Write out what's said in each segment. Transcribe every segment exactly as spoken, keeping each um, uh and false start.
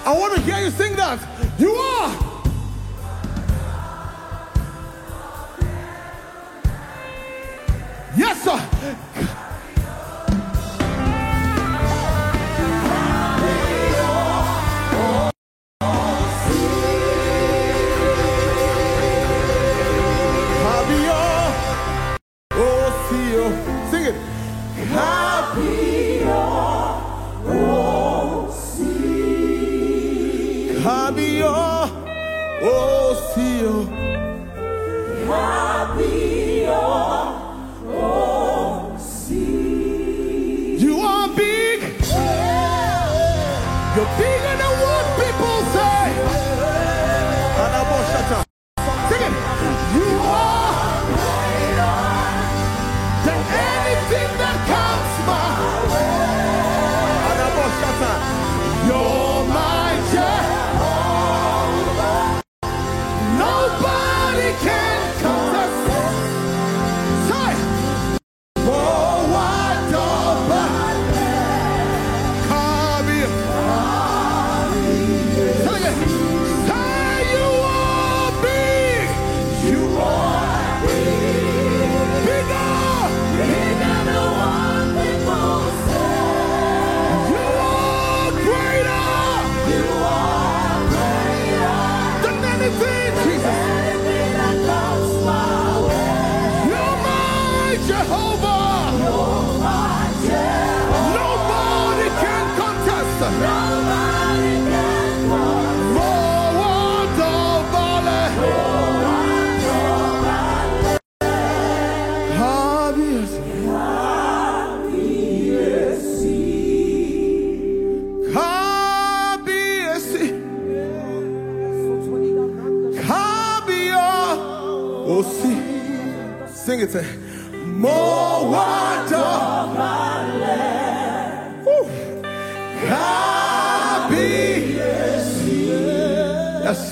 I want to hear you sing that. You are. Yes, sir. Sing it. Cabio, oh, see. Cabio, oh, see. Cabio, oh, see. You are big. You're bigger than what people say. Sing it. You are than anything that comes my way. You're my Jehovah. Nobody can contest it. Say, oh, what about Kabi? Say it. Say you are big. You are big. Bigger. Bigger than what people say. You are greater. You are greater than anything, Jesus. Anything that comes my way. You're my Jehovah. You're my Jehovah. Nobody can contest. Nobody can contest. Forward or valley. Forward or valley. Obvious. Sing it, say, more water, Kabi, yes,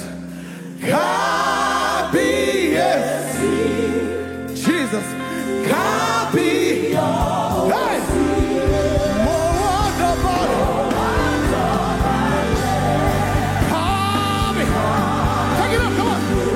Kabi, yes, Jesus, Kabi, hey, more water, Kabi, take it up, come on.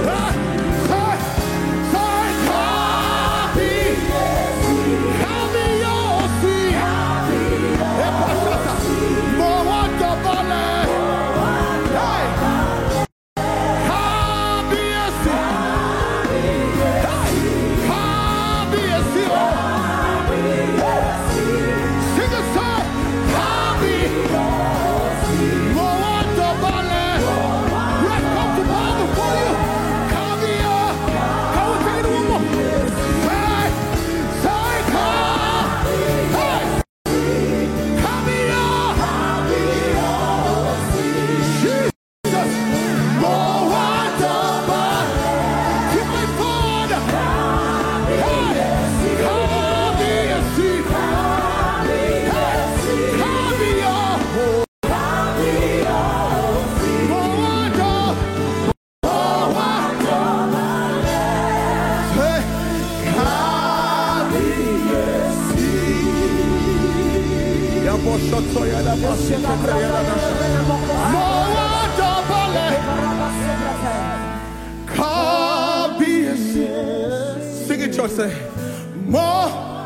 Sing it, church, say, more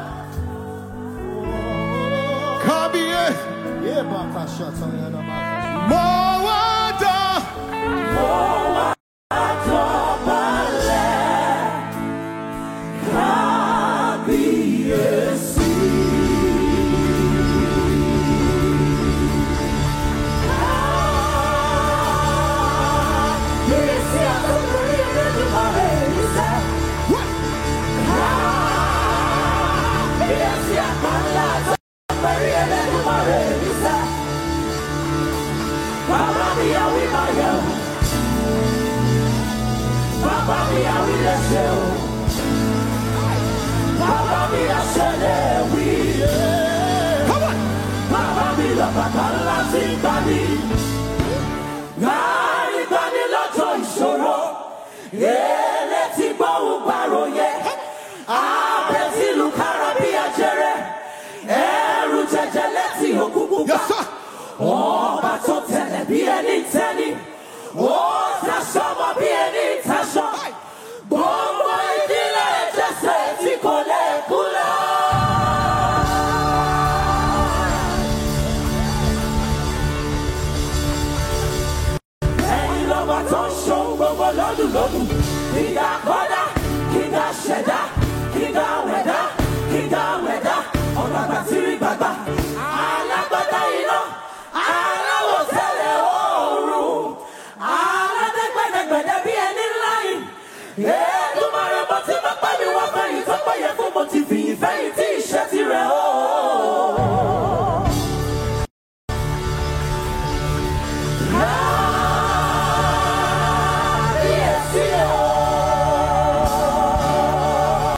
Kabi, more water, more yeah.